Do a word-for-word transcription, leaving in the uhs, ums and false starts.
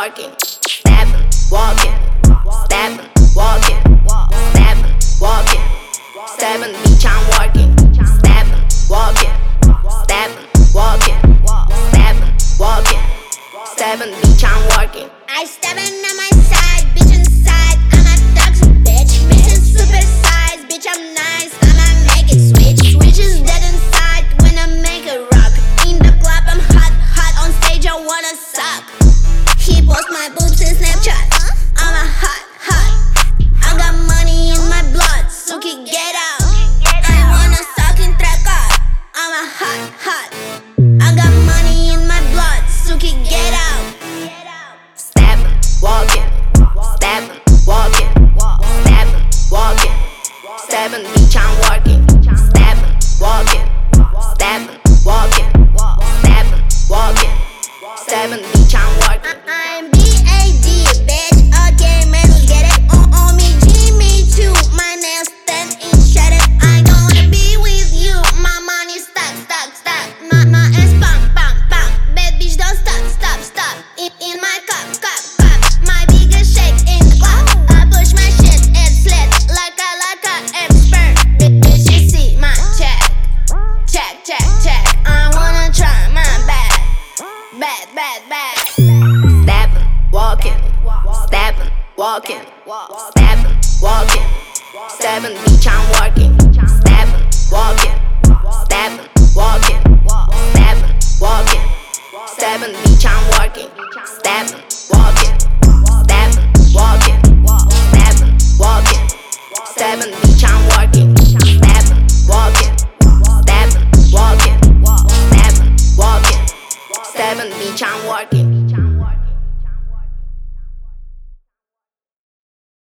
working, stepping, walking, stepping, walking, stepping, walking, stepping, bitch, I'm working, stepping, walking, stepping, walking, stepping, walking, stepping, bitch, I'm working. I stepping on my side, bitch inside. I'm a toxic bitch, bitch is super size, bitch I'm nice. I'ma make it switch, switch is dead inside when I make it rock. In the club I'm hot, hot on stage I wanna suck. He post my boobs in Snapchat. I'm a hot, hot. I got money in my blood, Suki get out. I wanna suck in tracker. I'm a hot, hot. I got money in my blood, Suki get out. Stepping, walking, stepping, walking, stepping, walking, stepping, bitch, I'm working, stepping, walking, stepping, walking, stepping, walking, stepping, bitch, I'm working. I'm B A D, bitch. Okay, man, let's get it. On, on me, G, me too. My nails stand in shadow. I gonna be with you. My money stuck, stuck, stuck. My, my ass pump, pump, pump. Bad bitch, don't stop, stop, stop. In, in my cup, cup, cup. My biggest shake in the club. I push my shit, it's lit. Like a, like a expert. Bitch, you see my check. Check, check, check. I wanna try my bad. Bad, bad, bad. Stepping, walking, stepping, walking, stepping, walking, stepping, bitch, I'm working, stepping, walking, stepping, walking, stepping, walking, stepping, bitch, I'm working, stepping, walking, stepping, walking, stepping, walking, stepping, bitch, I'm working, stepping, walking, stepping, walking, stepping, walking, stepping, bitch, I'm working.